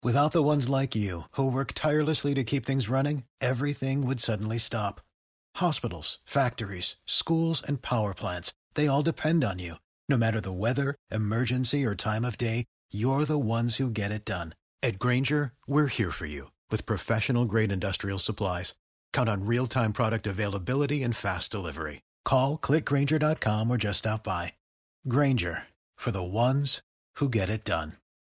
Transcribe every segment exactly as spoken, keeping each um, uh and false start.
Without the ones like you, who work tirelessly to keep things running, everything would suddenly stop. Hospitals, factories, schools, and power plants, they all depend on you. No matter the weather, emergency, or time of day, you're the ones who get it done. At Grainger, we're here for you with professional-grade industrial supplies. Count on real-time product availability and fast delivery. Call, click Grainger dot com, or just stop by. Grainger, for the ones who get it done.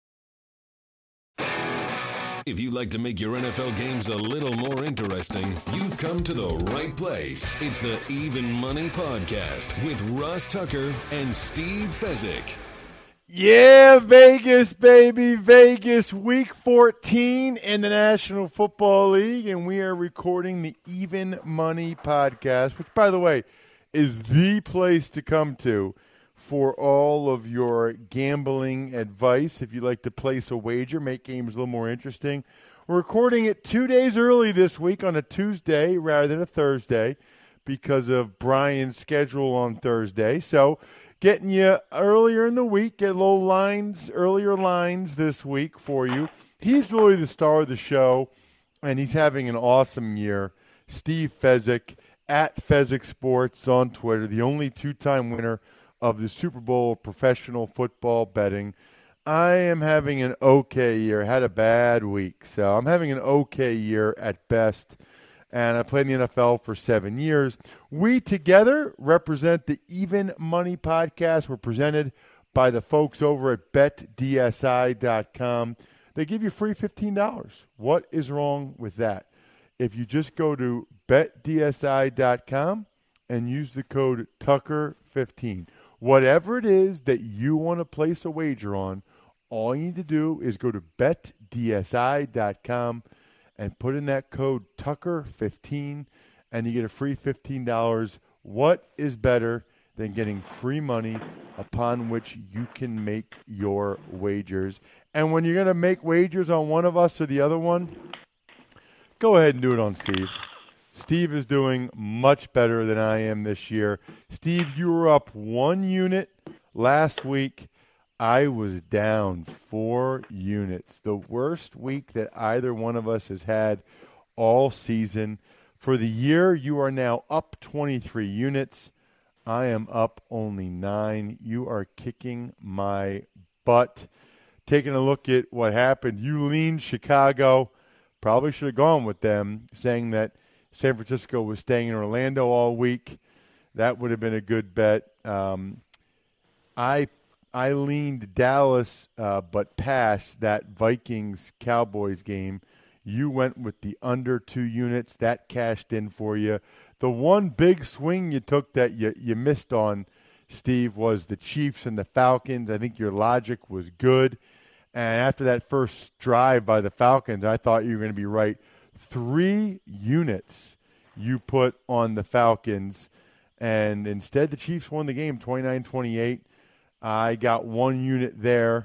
If you'd like to make your N F L games a little more interesting, you've come to the right place. It's the Even Money Podcast with Ross Tucker and Steve Fezzik. Yeah, Vegas, baby. Vegas, week fourteen in the National Football League, and we are recording the Even Money Podcast, which, by the way, is the place to come to for all of your gambling advice. If you'd like to place a wager, make games a little more interesting. We're recording it two days early this week on a Tuesday rather than a Thursday because of Brian's schedule on Thursday. So getting you earlier in the week, get little lines, earlier lines this week for you. He's really the star of the show, and he's having an awesome year. Steve Fezzik at Fezzik Sports on Twitter, the only two-time winner of the Super Bowl of professional football betting. I am having an okay year. Had a bad week, so I'm having an okay year at best. And I played in the N F L for seven years. We together represent the Even Money Podcast. We're presented by the folks over at bet D S I dot com. They give you free fifteen dollars. What is wrong with that? If you just go to bet D S I dot com and use the code Tucker fifteen. Whatever it is that you want to place a wager on, all you need to do is go to bet D S I dot com and put in that code Tucker fifteen, and you get a free fifteen dollars. What is better than getting free money upon which you can make your wagers? And when you're going to make wagers on one of us or the other one, go ahead and do it on Steve. Steve is doing much better than I am this year. Steve, you were up one unit last week. I was down four units. The worst week that either one of us has had all season. For the year, you are now up twenty-three units. I am up only nine. You are kicking my butt. Taking a look at what happened, you leaned Chicago. Probably should have gone with them, saying that San Francisco was staying in Orlando all week. That would have been a good bet. Um, I I leaned Dallas, uh, but passed that Vikings-Cowboys game. You went with the under two units. That cashed in for you. The one big swing you took that you, you missed on, Steve, was the Chiefs and the Falcons. I think your logic was good. And after that first drive by the Falcons, I thought you were going to be right. Three units you put on the Falcons, and instead the Chiefs won the game twenty-nine twenty-eight. I got one unit there.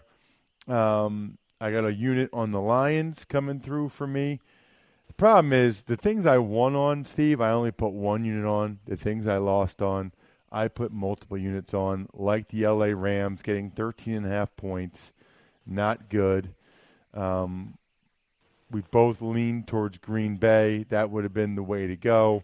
Um, I got a unit on the Lions coming through for me. The problem is the things I won on, Steve, I only put one unit on. The things I lost on, I put multiple units on, like the L A Rams getting thirteen and a half points. Not good. Um, we both leaned towards Green Bay. That would have been the way to go.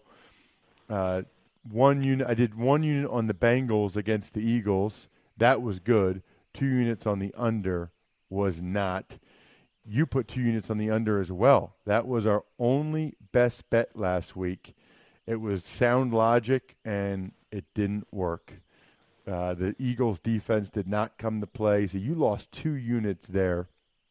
Uh, one unit. I did one unit on the Bengals against the Eagles. That was good. Two units on the under was not. You put two units on the under as well. That was our only best bet last week. It was sound logic, and it didn't work. Uh, the Eagles' defense did not come to play, so you lost two units there.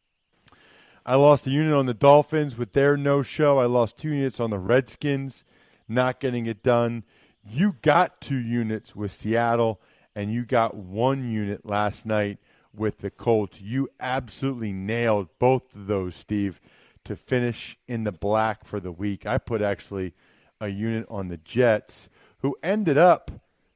I lost a unit on the Dolphins with their no-show. I lost two units on the Redskins, not getting it done. You got two units with Seattle, and you got one unit last night with the Colts. You absolutely nailed both of those, Steve, to finish in the black for the week. I put actually a unit on the Jets, who ended up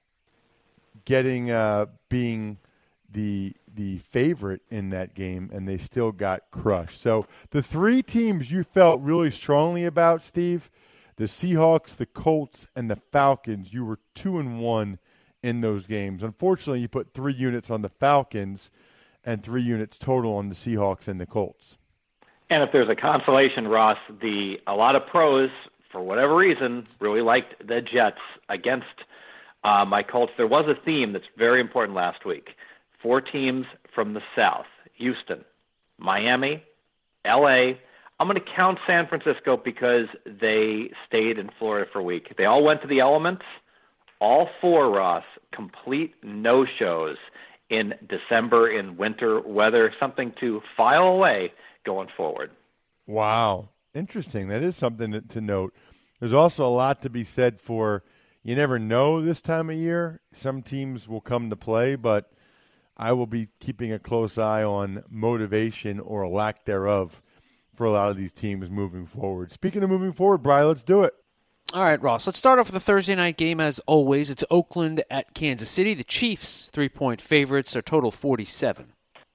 getting uh, being the the favorite in that game, and they still got crushed. So the three teams you felt really strongly about, Steve, the Seahawks, the Colts, and the Falcons, you were two and one in those games. Unfortunately, you put three units on the Falcons and three units total on the Seahawks and the Colts. And if there's a consolation, Ross, the a lot of pros, for whatever reason, really liked the Jets against uh, my Colts. There was a theme that's very important last week. Four teams from the South: Houston, Miami, L A. I'm going to count San Francisco because they stayed in Florida for a week. They all went to the elements. All four, Ross, complete no-shows in December in winter weather, something to file away going forward. Wow. Interesting. That is something to, to note. There's also a lot to be said for you never know this time of year. Some teams will come to play, but I will be keeping a close eye on motivation or lack thereof for a lot of these teams moving forward. Speaking of moving forward, Brian, let's do it. All right, Ross, let's start off with the Thursday night game as always. It's Oakland at Kansas City. The Chiefs, three-point favorites, are total forty-seven.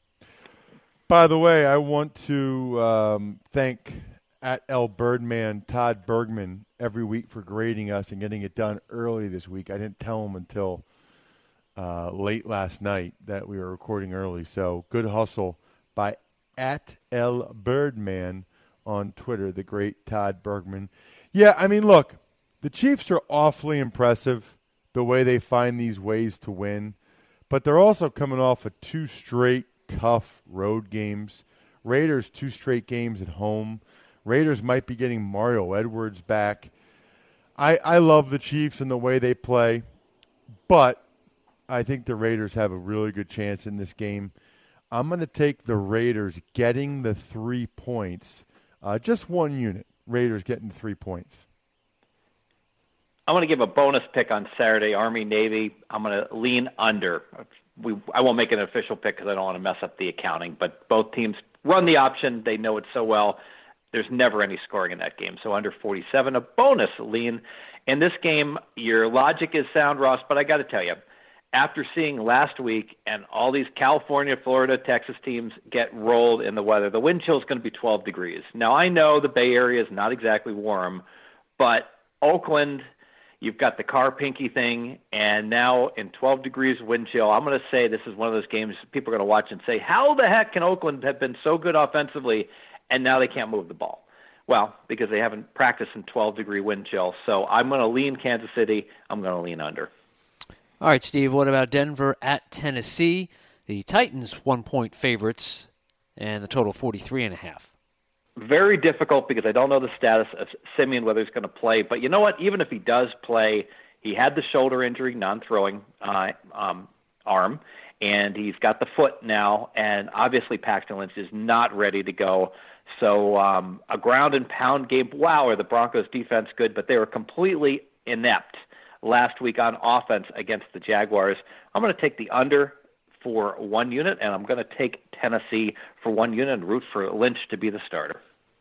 By the way, I want to um, thank at L Birdman Todd Bergman every week for grading us and getting it done early this week. I didn't tell him until uh, late last night that we were recording early. So good hustle by at L Birdman on Twitter, the great Todd Bergman. Yeah, I mean, look, the Chiefs are awfully impressive the way they find these ways to win, but they're also coming off of two straight tough road games. Raiders, two straight games at home. Raiders might be getting Mario Edwards back. I, I love the Chiefs and the way they play, but I think the Raiders have a really good chance in this game. I'm going to take the Raiders getting the three points, uh, just one unit. Raiders getting three points. I'm going to give a bonus pick on Saturday, Army-Navy. I'm going to lean under. We, I won't make an official pick because I don't want to mess up the accounting, but both teams run the option. They know it so well. There's never any scoring in that game. So under forty-seven, a bonus lean. In this game, your logic is sound, Ross, but I got to tell you, after seeing last week and all these California, Florida, Texas teams get rolled in the weather, the wind chill is going to be twelve degrees. Now, I know the Bay Area is not exactly warm, but Oakland, you've got the car pinky thing, and now in twelve degrees wind chill, I'm going to say this is one of those games people are going to watch and say, how the heck can Oakland have been so good offensively, and now they can't move the ball? Well, because they haven't practiced in twelve-degree wind chill. So I'm going to lean Kansas City. I'm going to lean under. All right, Steve, what about Denver at Tennessee? The Titans, one-point favorites, and the total forty-three and a half. Very difficult because I don't know the status of Simeon, whether he's going to play. But you know what? Even if he does play, he had the shoulder injury, non-throwing uh, um, arm, and he's got the foot now, and obviously Paxton Lynch is not ready to go. So um, a ground and pound game, wow, are the Broncos' defense good, but they were completely inept last week on offense against the Jaguars. I'm going to take the under for one unit, and I'm going to take Tennessee for one unit and root for Lynch to be the starter.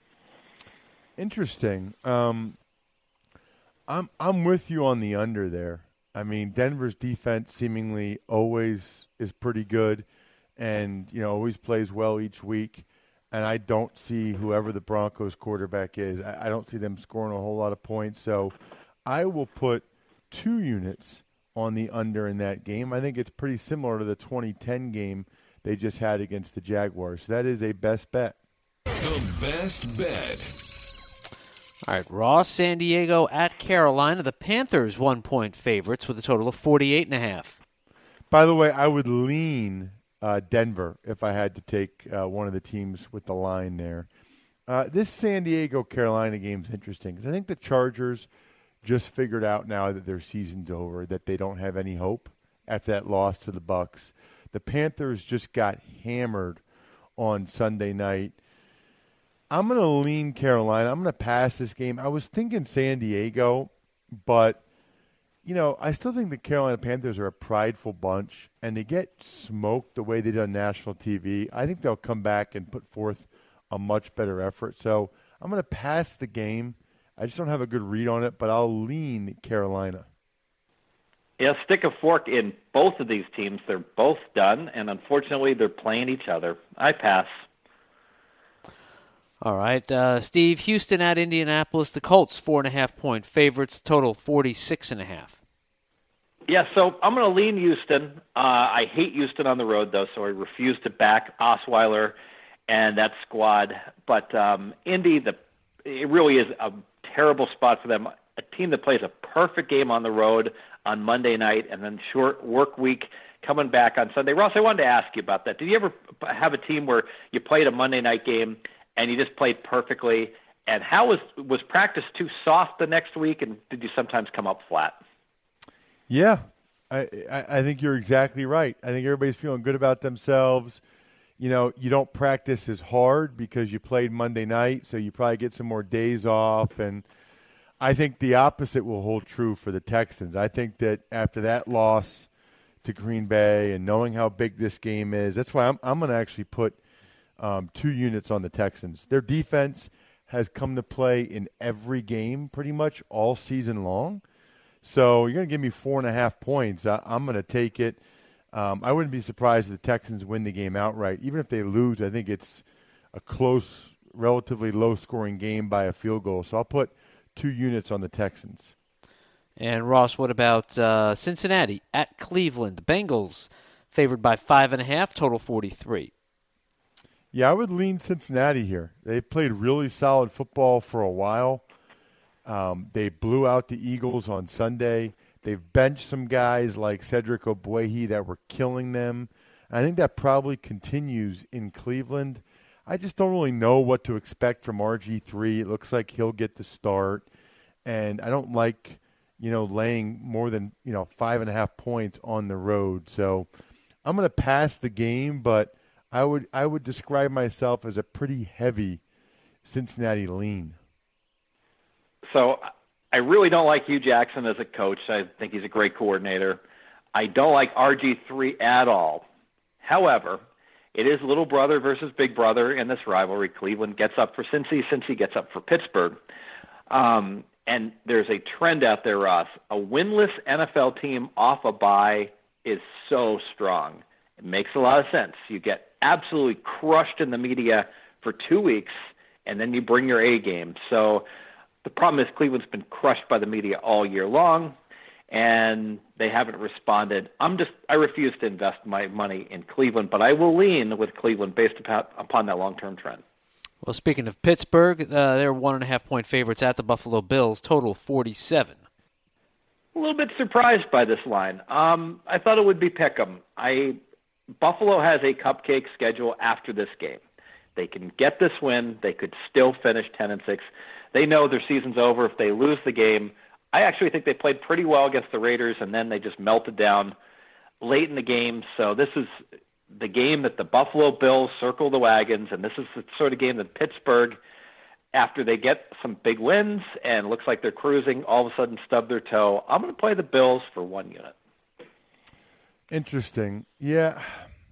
Interesting. Um, I'm I'm with you on the under there. I mean, Denver's defense seemingly always is pretty good, and you know always plays well each week. And I don't see whoever the Broncos quarterback is. I, I don't see them scoring a whole lot of points. So I will put two units on the under in that game. I think it's pretty similar to the twenty ten game they just had against the Jaguars. So that is a best bet. The best bet. All right, Ross, San Diego at Carolina. The Panthers, one-point favorites with a total of forty-eight and a half. By the way, I would lean uh, Denver if I had to take uh, one of the teams with the line there. Uh, this San Diego-Carolina game is interesting because I think the Chargers just figured out now that their season's over, that they don't have any hope after that loss to the Bucs. The Panthers just got hammered on Sunday night. I'm going to lean Carolina. I'm going to pass this game. I was thinking San Diego, but, you know, I still think the Carolina Panthers are a prideful bunch, and they get smoked the way they did on national T V. I think they'll come back and put forth a much better effort. So I'm going to pass the game. I just don't have a good read on it, but I'll lean Carolina. Yeah, stick a fork in both of these teams. They're both done, and unfortunately they're playing each other. I pass. All right, uh, Steve, Houston at Indianapolis. The Colts, four and a half point favorites, total forty-six and a half. Yeah, so I'm going to lean Houston. Uh, I hate Houston on the road, though, so I refuse to back Osweiler. and that squad. But um, Indy, the it really is a terrible spot for them. A team that plays a perfect game on the road on Monday night and then short work week coming back on Sunday. Ross, I wanted to ask you about that. Did you ever have a team where you played a Monday night game and you just played perfectly? And how was was practice too soft the next week, and did you sometimes come up flat? Yeah, I, I, I think you're exactly right. I think everybody's feeling good about themselves. You know, you don't practice as hard because you played Monday night, so you probably get some more days off. And I think the opposite will hold true for the Texans. I think that after that loss to Green Bay and knowing how big this game is, that's why I'm, I'm going to actually put um, two units on the Texans. Their defense has come to play in every game pretty much all season long. So you're going to give me four and a half points. I, I'm going to take it. Um, I wouldn't be surprised if the Texans win the game outright. Even if they lose, I think it's a close, relatively low-scoring game by a field goal. So I'll put two units on the Texans. And, Ross, what about uh, Cincinnati at Cleveland? The Bengals favored by five and a half, total forty-three. Yeah, I would lean Cincinnati here. They played really solid football for a while. Um, they blew out the Eagles on Sunday. They've benched some guys like Cedric Ogbuehi that were killing them. I think that probably continues in Cleveland. I just don't really know what to expect from R G three. It looks like he'll get the start. And I don't like, you know, laying more than, you know, five and a half points on the road. So I'm going to pass the game, but I would I would describe myself as a pretty heavy Cincinnati lean. So I really don't like Hugh Jackson as a coach. I think he's a great coordinator. I don't like R G three at all. However, it is little brother versus big brother in this rivalry. Cleveland gets up for Cincy. Cincy gets up for Pittsburgh. Um, and there's a trend out there, Ross. A winless N F L team off a bye is so strong. It makes a lot of sense. You get absolutely crushed in the media for two weeks, and then you bring your A game. So the problem is Cleveland's been crushed by the media all year long, and they haven't responded. I'm just I refuse to invest my money in Cleveland, but I will lean with Cleveland based upon, upon that long-term trend. Well, speaking of Pittsburgh, uh, they're one and a half point favorites at the Buffalo Bills, total forty-seven. A little bit surprised by this line. Um, I thought it would be pick'em. I Buffalo has a cupcake schedule after this game. They can get this win. They could still finish ten and six. They know their season's over if they lose the game. I actually think they played pretty well against the Raiders, and then they just melted down late in the game. So this is the game that the Buffalo Bills circle the wagons, and this is the sort of game that Pittsburgh, after they get some big wins and looks like they're cruising, all of a sudden stub their toe. I'm going to play the Bills for one unit. Interesting. Yeah.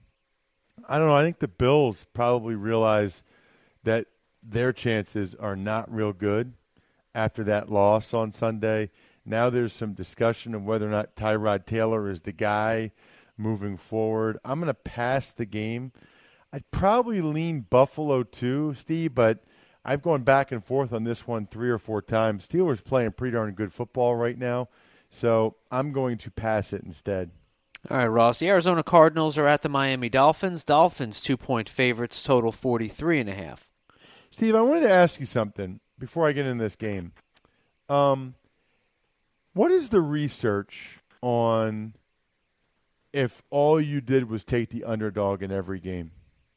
I don't know. I think the Bills probably realize that their chances are not real good after that loss on Sunday. Now there's some discussion of whether or not Tyrod Taylor is the guy moving forward. I'm going to pass the game. I'd probably lean Buffalo too, Steve, but I've gone back and forth on this one three or four times. Steelers playing pretty darn good football right now, so I'm going to pass it instead. All right, Ross. The Arizona Cardinals are at the Miami Dolphins. Dolphins two-point favorites, total forty-three and a half. Steve, I wanted to ask you something before I get into this game. Um, what is the research on if all you did was take the underdog in every game?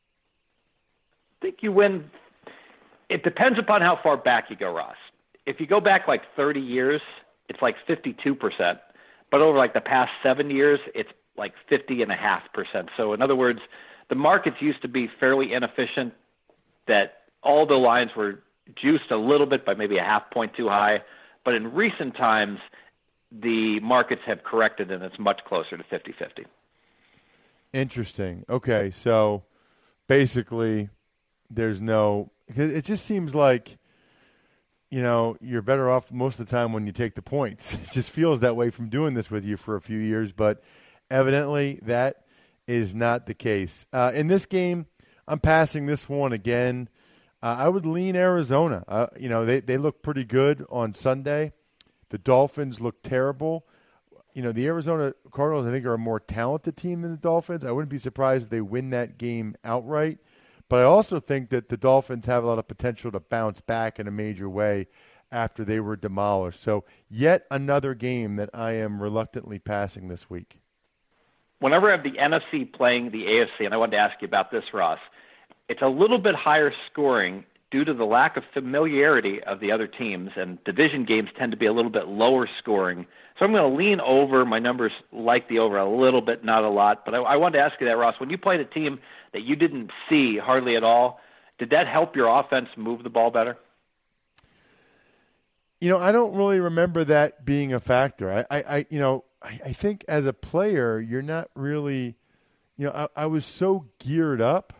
I think you win. It depends upon how far back you go, Ross. If you go back like thirty years, it's like fifty-two percent. But over like the past seven years, it's like fifty and a half percent. So in other words, the markets used to be fairly inefficient, that all the lines were juiced a little bit by maybe a half point too high. But in recent times, the markets have corrected and it's much closer to fifty-fifty. Interesting. Okay, so basically there's no – it just seems like, you know, you're better off most of the time when you take the points. It just feels that way from doing this with you for a few years, but evidently that is not the case. Uh, in this game, I'm passing this one again. Uh, I would lean Arizona. Uh, you know, they, they look pretty good on Sunday. The Dolphins look terrible. You know, the Arizona Cardinals, I think, are a more talented team than the Dolphins. I wouldn't be surprised if they win that game outright. But I also think that the Dolphins have a lot of potential to bounce back in a major way after they were demolished. So yet another game that I am reluctantly passing this week. Whenever I have the N F C playing the A F C, and I wanted to ask you about this, Ross, it's a little bit higher scoring due to the lack of familiarity of the other teams, and division games tend to be a little bit lower scoring. So I'm going to lean over. My numbers like the over a little bit, not a lot. But I, I wanted to ask you that, Ross. When you played a team that you didn't see hardly at all, did that help your offense move the ball better? You know, I don't really remember that being a factor. I, I, I you know, I, I think as a player, you're not really, you know, I, I was so geared up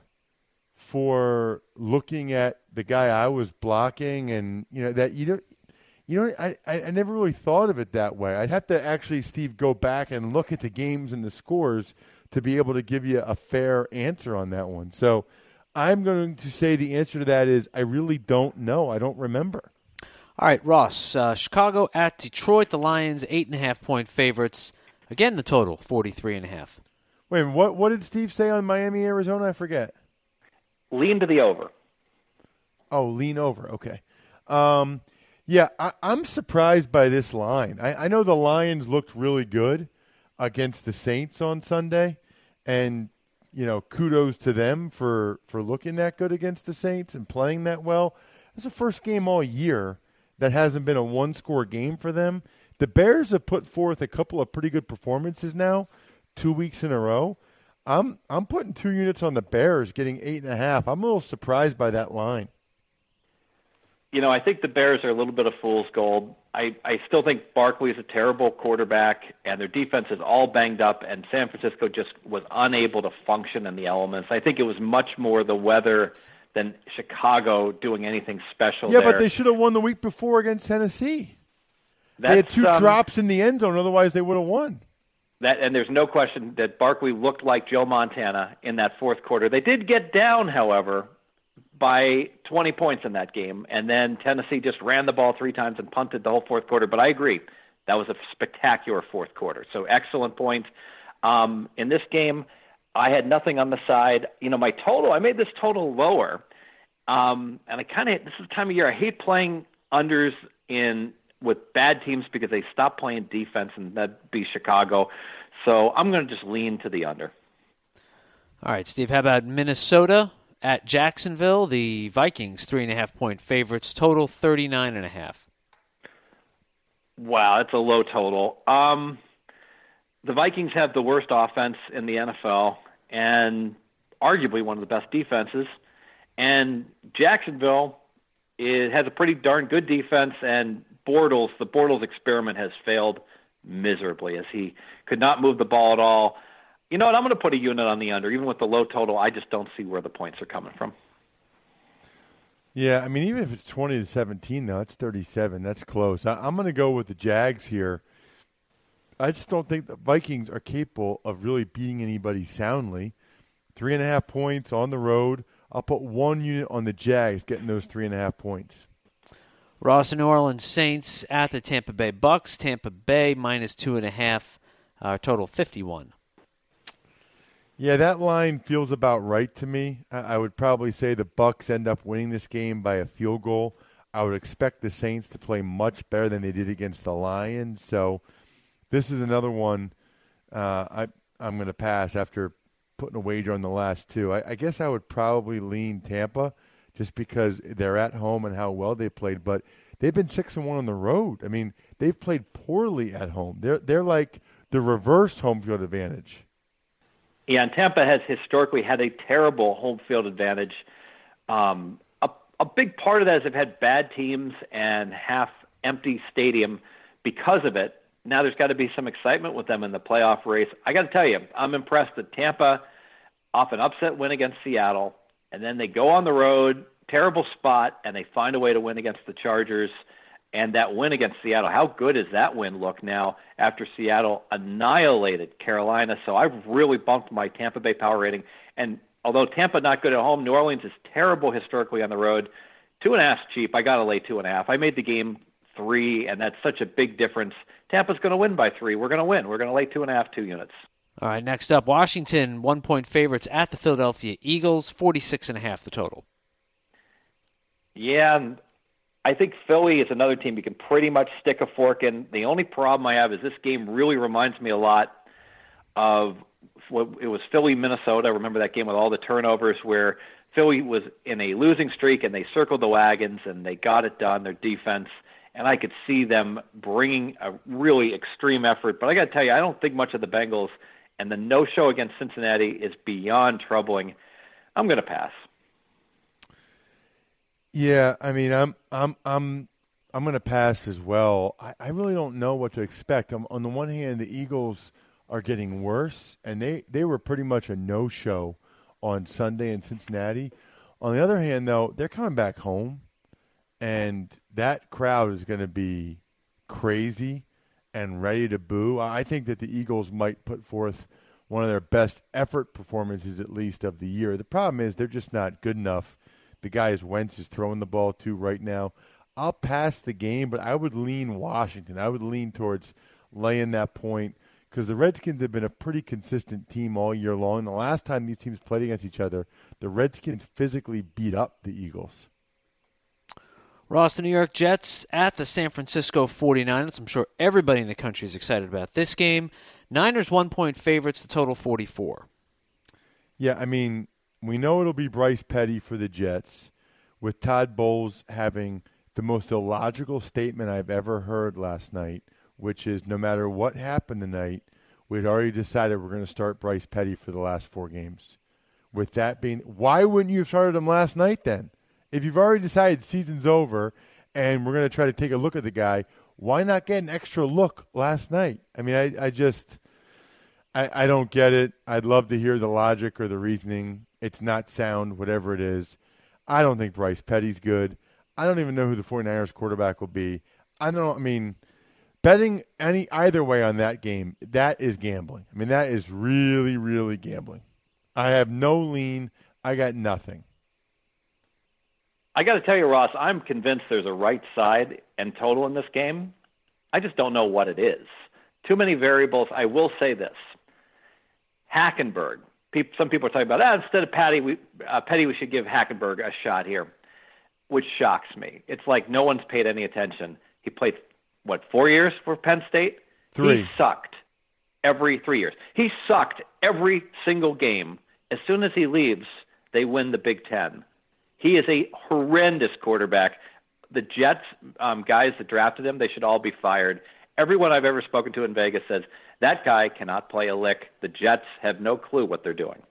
for looking at the guy I was blocking, and you know that you don't, you know, I, I never really thought of it that way. I'd have to actually, Steve, go back and look at the games and the scores to be able to give you a fair answer on that one. So I'm going to say the answer to that is I really don't know. I don't remember. All right, Ross, uh, Chicago at Detroit, the Lions, eight and a half point favorites. Again, the total, forty-three and a half. Wait, what, what did Steve say on Miami, Arizona? I forget. Lean to the over. Oh, lean over. Okay. Um, yeah, I, I'm surprised by this line. I, I know the Lions looked really good against the Saints on Sunday, and you know, kudos to them for, for looking that good against the Saints and playing that well. It's the first game all year that hasn't been a one-score game for them. The Bears have put forth a couple of pretty good performances now, two weeks in a row. I'm I'm putting two units on the Bears, getting eight and a half. I'm a little surprised by that line. You know, I think the Bears are a little bit of fool's gold. I, I still think Barkley is a terrible quarterback, and their defense is all banged up, and San Francisco just was unable to function in the elements. I think it was much more the weather than Chicago doing anything special Yeah, there. but they should have won the week before against Tennessee. That's, they had two um, drops in the end zone, otherwise they would have won. That, and there's no question that Barkley looked like Joe Montana in that fourth quarter. They did get down, however, by twenty points in that game, and then Tennessee just ran the ball three times and punted the whole fourth quarter. But I agree, that was a spectacular fourth quarter. So excellent points. Um, in this game, I had nothing on the side. You know, my total, I made this total lower, um, and I kind of, this is the time of year, I hate playing unders in with bad teams because they stop playing defense, and that'd be Chicago. So I'm going to just lean to the under. All right, Steve, how about Minnesota at Jacksonville? The Vikings, three and a half point favorites, total thirty-nine and a half. Wow, that's a low total. Um, the Vikings have the worst offense in the N F L and arguably one of the best defenses. And Jacksonville is, has a pretty darn good defense, and Bortles, the Bortles experiment has failed miserably as he could not move the ball at all. You know what? I'm going to put a unit on the under. Even with the low total, I just don't see where the points are coming from. Yeah, I mean, even if it's twenty to seventeen, though, it's thirty-seven. That's close. I, I'm going to go with the Jags here. I just don't think the Vikings are capable of really beating anybody soundly. Three and a half points on the road. I'll put one unit on the Jags getting those three and a half points. Ross, New Orleans Saints at the Tampa Bay Bucks. Tampa Bay minus two and a half, uh, total fifty-one. Yeah, that line feels about right to me. I would probably say the Bucks end up winning this game by a field goal. I would expect the Saints to play much better than they did against the Lions. So this is another one uh, I, I'm going to pass after putting a wager on the last two. I, I guess I would probably lean Tampa just because they're at home and how well they played. But they've been six and one on the road. I mean, they've played poorly at home. They're they're like the reverse home field advantage. Yeah, and Tampa has historically had a terrible home field advantage. Um, a, a big part of that is they've had bad teams and half-empty stadium because of it. Now there's got to be some excitement with them in the playoff race. I got to tell you, I'm impressed that Tampa, off an upset win against Seattle, and then they go on the road, terrible spot, and they find a way to win against the Chargers. And that win against Seattle, how good does that win look now after Seattle annihilated Carolina? So I've really bumped my Tampa Bay power rating. And although Tampa not good at home, New Orleans is terrible historically on the road. Two and a half is cheap. I got to lay two and a half. I made the game three, and that's such a big difference. Tampa's going to win by three. We're going to win. We're going to lay two and a half, two units. All right, next up, Washington, one-point favorites at the Philadelphia Eagles, forty-six and a half the total. Yeah, I think Philly is another team you can pretty much stick a fork in. The only problem I have is this game really reminds me a lot of what it was Philly, Minnesota. I remember that game with all the turnovers where Philly was in a losing streak and they circled the wagons and they got it done, their defense. And I could see them bringing a really extreme effort. But I got to tell you, I don't think much of the Bengals, and the no-show against Cincinnati is beyond troubling. I'm going to pass. Yeah, I mean, I'm I'm I'm I'm going to pass as well. I, I really don't know what to expect. Um, on the one hand, the Eagles are getting worse, and they, they were pretty much a no-show on Sunday in Cincinnati. On the other hand, though, they're coming back home, and that crowd is going to be crazy and ready to boo. I think that the Eagles might put forth one of their best effort performances, at least, of the year. The problem is they're just not good enough. The guy Wentz is throwing the ball to right now. I'll pass the game, but I would lean Washington. I would lean towards laying that point because the Redskins have been a pretty consistent team all year long. The last time these teams played against each other, the Redskins physically beat up the Eagles. Ross, the New York Jets at the San Francisco forty-niners. I'm sure everybody in the country is excited about this game. Niners one-point favorites, the total forty-four. Yeah, I mean, we know it'll be Bryce Petty for the Jets, with Todd Bowles having the most illogical statement I've ever heard last night, which is no matter what happened tonight, we'd already decided we're going to start Bryce Petty for the last four games. With that being, why wouldn't you have started him last night then? If you've already decided the season's over and we're going to try to take a look at the guy, why not get an extra look last night? I mean, I, I just I, – I don't get it. I'd love to hear the logic or the reasoning. It's not sound, whatever it is. I don't think Bryce Petty's good. I don't even know who the forty-niners quarterback will be. I don't – I mean, betting any either way on that game, that is gambling. I mean, that is really, really gambling. I have no lean. I got nothing. I got to tell you, Ross, I'm convinced there's a right side and total in this game. I just don't know what it is. Too many variables. I will say this. Hackenberg. People, some people are talking about, ah, instead of Patty, we, uh, Petty, we should give Hackenberg a shot here, which shocks me. It's like no one's paid any attention. He played, what, four years for Penn State? Three. He sucked every three years. He sucked every single game. As soon as he leaves, they win the Big Ten. He is a horrendous quarterback. The Jets, um, guys that drafted him, they should all be fired. Everyone I've ever spoken to in Vegas says that guy cannot play a lick. The Jets have no clue what they're doing.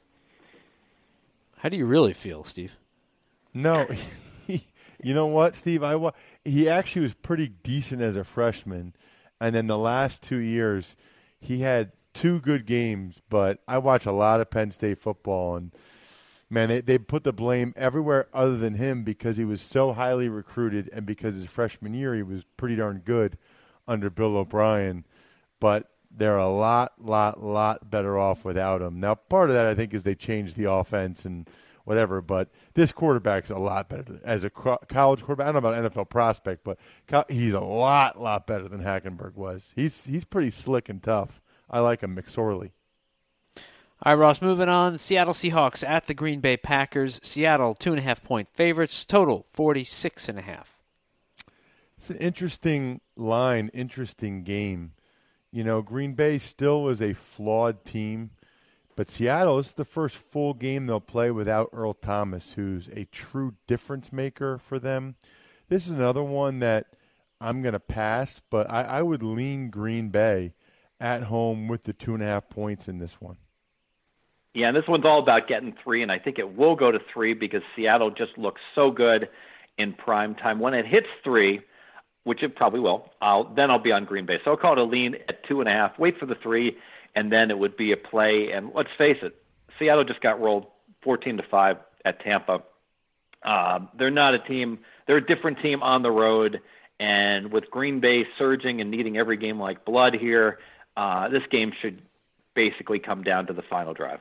How do you really feel, Steve? No, you know what, Steve? I he actually was pretty decent as a freshman, and then the last two years he had two good games. But I watch a lot of Penn State football, and man, they, they put the blame everywhere other than him because he was so highly recruited and because his freshman year he was pretty darn good under Bill O'Brien. But they're a lot, lot, lot better off without him. Now, part of that, I think, is they changed the offense and whatever, but this quarterback's a lot better. As a college quarterback, I don't know about N F L prospect, but he's a lot, lot better than Hackenberg was. He's, he's pretty slick and tough. I like him, McSorley. All right, Ross, moving on. Seattle Seahawks at the Green Bay Packers. Seattle, two and a half point favorites. Total, forty-six and a half. It's an interesting line, interesting game. You know, Green Bay still is a flawed team, but Seattle, this is the first full game they'll play without Earl Thomas, who's a true difference maker for them. This is another one that I'm going to pass, but I, I would lean Green Bay at home with the two and a half points in this one. Yeah, and this one's all about getting three, and I think it will go to three because Seattle just looks so good in prime time. When it hits three, which it probably will, I'll, then I'll be on Green Bay. So I'll call it a lean at two and a half, wait for the three, and then it would be a play. And let's face it, Seattle just got rolled fourteen to five at Tampa. Uh, they're not a team. They're a different team on the road, and with Green Bay surging and needing every game like blood here, uh, this game should basically come down to the final drive.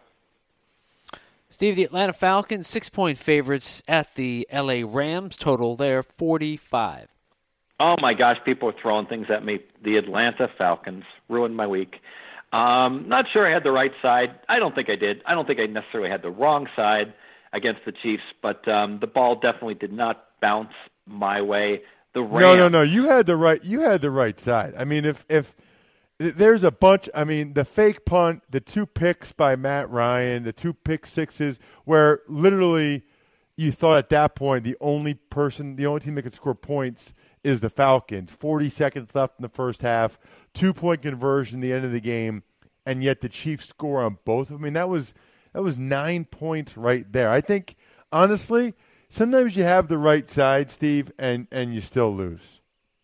Steve, the Atlanta Falcons, six-point favorites at the L A Rams. Total there, forty-five. Oh, my gosh, people are throwing things at me. The Atlanta Falcons ruined my week. Um, not sure I had the right side. I don't think I did. I don't think I necessarily had the wrong side against the Chiefs, but um, the ball definitely did not bounce my way. The Rams, no, no, no. You had the right. You had the right side. I mean, if if there's a bunch. I mean, the fake punt, the two picks by Matt Ryan, the two pick sixes, where literally you thought at that point the only person, the only team that could score points is the Falcons. Forty seconds left in the first half, two point conversion at the end of the game, and yet the Chiefs score on both of them. I mean, that was that was nine points right there. I think honestly, sometimes you have the right side, Steve, and, and you still lose.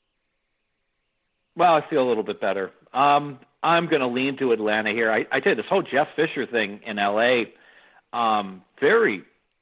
Well, I feel a little bit better. Um, I'm going to lean to Atlanta here. I, I tell you, this whole Jeff Fisher thing in L A, um, very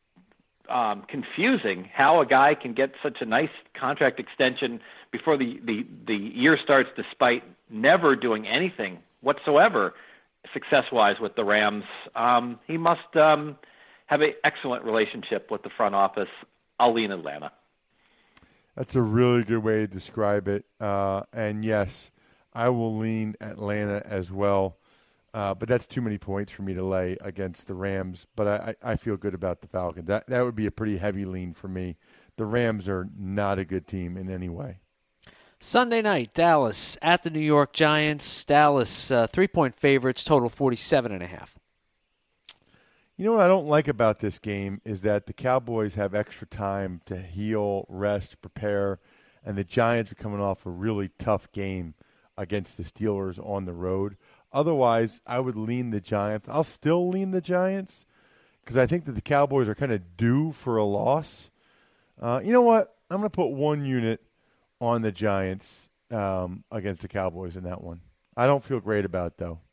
um, confusing how a guy can get such a nice contract extension before the, the, the year starts despite never doing anything whatsoever success-wise with the Rams. Um, he must um, have an excellent relationship with the front office. I'll lean Atlanta. That's a really good way to describe it. Uh, and, yes, I will lean Atlanta as well. Uh, but that's too many points for me to lay against the Rams. But I, I feel good about the Falcons. That, that would be a pretty heavy lean for me. The Rams are not a good team in any way. Sunday night, Dallas at the New York Giants. Dallas, uh, three-point favorites, total forty-seven and a half. You know what I don't like about this game is that the Cowboys have extra time to heal, rest, prepare, and the Giants are coming off a really tough game against the Steelers on the road. Otherwise, I would lean the Giants. I'll still lean the Giants because I think that the Cowboys are kind of due for a loss. Uh, you know what? I'm going to put one unit on the Giants um, against the Cowboys in that one. I don't feel great about it, though.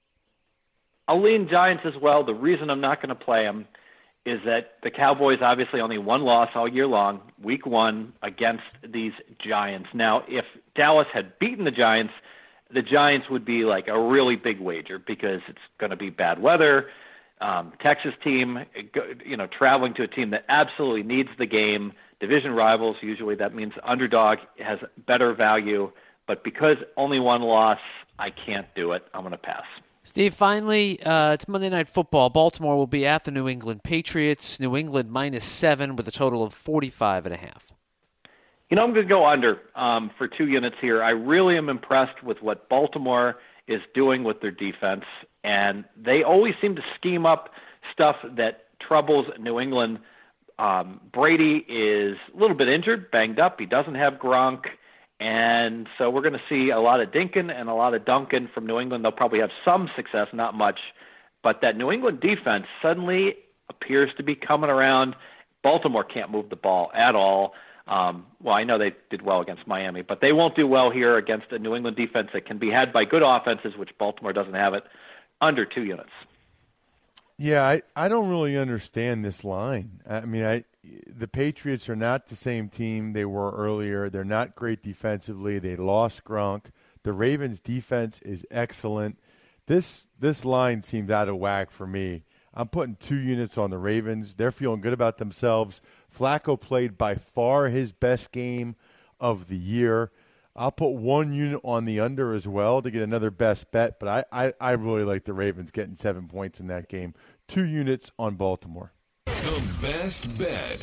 I'll lean Giants as well. The reason I'm not going to play them is that the Cowboys obviously only one loss all year long, week one, against these Giants. Now, if Dallas had beaten the Giants, the Giants would be like a really big wager because it's going to be bad weather. Um, Texas team, you know, traveling to a team that absolutely needs the game. Division rivals, usually that means underdog has better value. But because only one loss, I can't do it. I'm going to pass. Steve, finally, uh, it's Monday Night Football. Baltimore will be at the New England Patriots. New England minus seven with a total of forty-five and a half. You know, I'm going to go under um, for two units here. I really am impressed with what Baltimore is doing with their defense, and they always seem to scheme up stuff that troubles New England. Um, Brady is a little bit injured, banged up. He doesn't have Gronk. And so we're going to see a lot of Dinkin and a lot of Duncan from New England. They'll probably have some success, not much. But that New England defense suddenly appears to be coming around. Baltimore can't move the ball at all. Um, well, I know they did well against Miami, but they won't do well here against a New England defense that can be had by good offenses, which Baltimore doesn't have it, under two units. Yeah, I, I don't really understand this line. I mean, I the Patriots are not the same team they were earlier. They're not great defensively. They lost Gronk. The Ravens' defense is excellent. This this line seems out of whack for me. I'm putting two units on the Ravens. They're feeling good about themselves. Flacco played by far his best game of the year. I'll put one unit on the under as well to get another best bet, but I, I, I really like the Ravens getting seven points in that game. Two units on Baltimore. The best bet.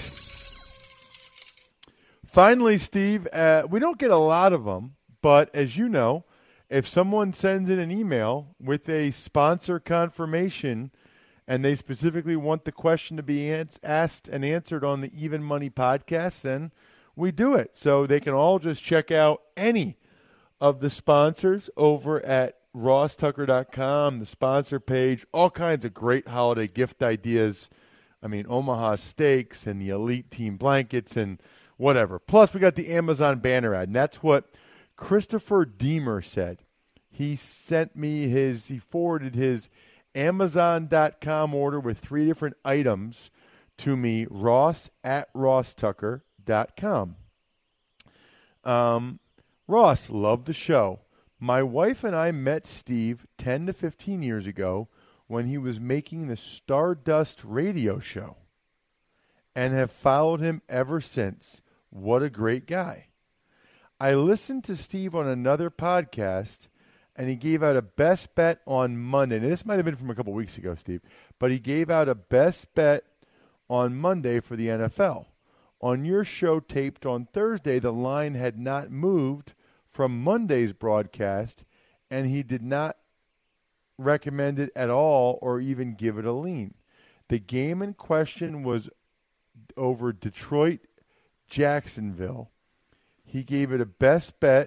Finally, Steve, uh, we don't get a lot of them, but as you know, if someone sends in an email with a sponsor confirmation and they specifically want the question to be ans- asked and answered on the Even Money podcast, then we do it. So they can all just check out any of the sponsors over at ross tucker dot com, the sponsor page, all kinds of great holiday gift ideas. I mean, Omaha Steaks and the Elite Team blankets and whatever. Plus, we got the Amazon banner ad, and that's what Christopher Deemer said. He sent me his, he forwarded his Amazon dot com order with three different items to me, Ross at ross tucker dot com. Um, Ross, love the show. My wife and I met Steve ten to fifteen years ago when he was making the Stardust radio show and have followed him ever since. What a great guy. I listened to Steve on another podcast, and he gave out a best bet on Monday. Now, this might have been from a couple weeks ago, Steve, but he gave out a best bet on Monday for the N F L. On your show taped on Thursday, the line had not moved from Monday's broadcast, and he did not recommend it at all or even give it a lean. The game in question was over Detroit, Jacksonville. He gave it a best bet,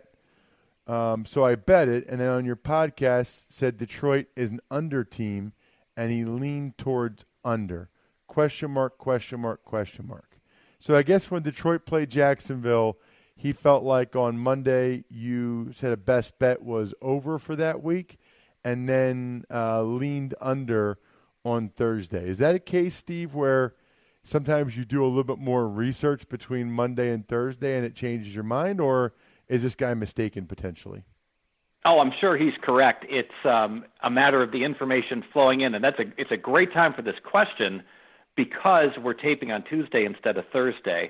um, so I bet it, and then on your podcast said Detroit is an under team, and he leaned towards under. Question mark, question mark, question mark. So I guess when Detroit played Jacksonville, he felt like on Monday you said a best bet was over for that week, and then uh, leaned under on Thursday. Is that a case, Steve, where sometimes you do a little bit more research between Monday and Thursday and it changes your mind, or is this guy mistaken potentially? Oh, I'm sure he's correct. It's um, a matter of the information flowing in, and that's a it's a great time for this question because we're taping on Tuesday instead of Thursday.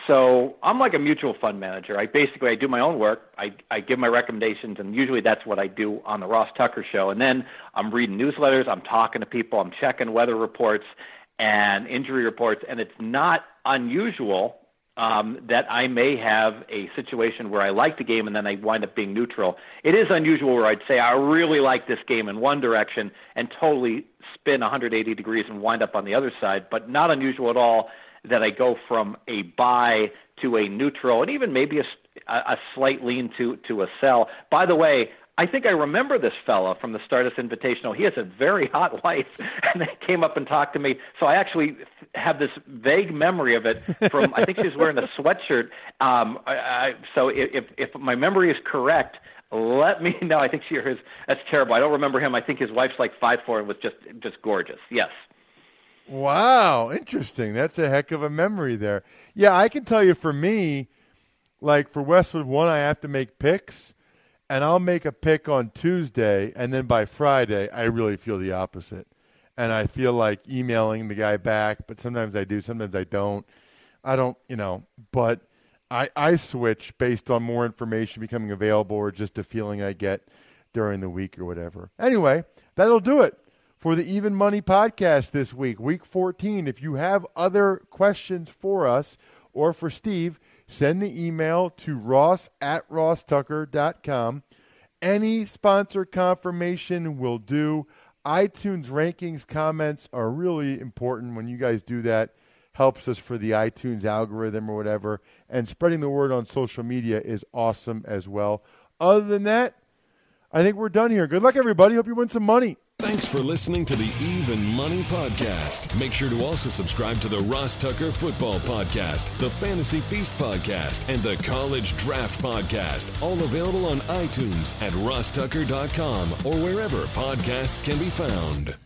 So I'm like a mutual fund manager. I basically I do my own work. I, I give my recommendations, and usually that's what I do on the Ross Tucker Show. And then I'm reading newsletters, I'm talking to people, I'm checking weather reports and injury reports, and it's not unusual um, that I may have a situation where I like the game and then I wind up being neutral. It is unusual where I'd say I really like this game in one direction and totally spin one hundred eighty degrees and wind up on the other side, but not unusual at all that I go from a buy to a neutral and even maybe a, a slight lean to, to a sell. By the way, I think I remember this fella from the Stardust Invitational. He has a very hot wife, and they came up and talked to me. So I actually have this vague memory of it from, I think she was wearing a sweatshirt. Um, I, I, so if, if my memory is correct, let me know. I think she is. That's terrible. I don't remember him. I think his wife's like five foot four and was just, just gorgeous. Yes. Wow, interesting. That's a heck of a memory there. Yeah, I can tell you for me, like for Westwood One, I have to make picks. And I'll make a pick on Tuesday, and then by Friday, I really feel the opposite. And I feel like emailing the guy back, but sometimes I do, sometimes I don't. I don't, you know, but I, I switch based on more information becoming available or just a feeling I get during the week or whatever. Anyway, that'll do it for the Even Money podcast this week, week fourteen. If you have other questions for us or for Steve, send the email to ross at ross tucker dot com. Any sponsor confirmation will do. iTunes rankings comments are really important. When you guys do that, helps us for the iTunes algorithm or whatever. And spreading the word on social media is awesome as well. Other than that, I think we're done here. Good luck, everybody. Hope you win some money. Thanks for listening to the Even Money Podcast. Make sure to also subscribe to the Ross Tucker Football Podcast, the Fantasy Feast Podcast, and the College Draft Podcast. All available on iTunes at ross tucker dot com or wherever podcasts can be found.